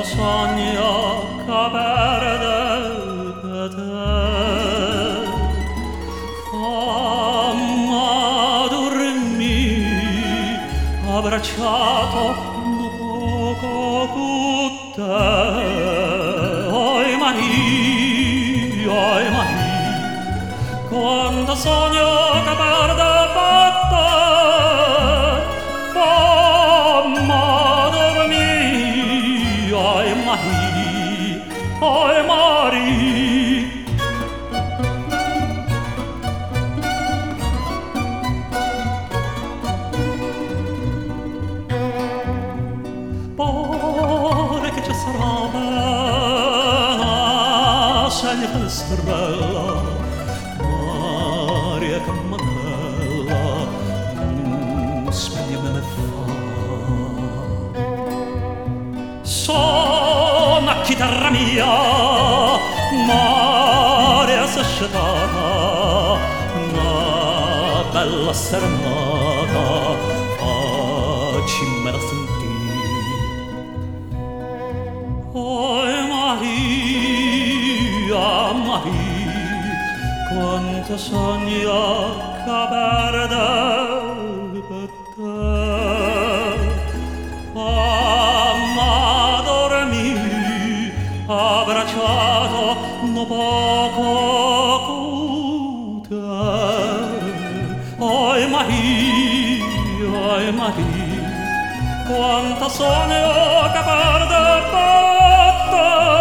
sogno che perde te. Fammi dormire abbracciato un poco con te. Oi Maria, quando sogno che perde te, fammi dormire, oi Maria. Pare che ci sarà bella, scegli per strella, Maria che bella, spegnimi me fa. Suona chitarra mia, Maria s'asciutata, una bella serenata, faccimela sentire. Oi Maria, quanto sogno che perde per te. Fammi dormire abbracciato un poco con te. Oi Maria, quanto sogno che perde per te.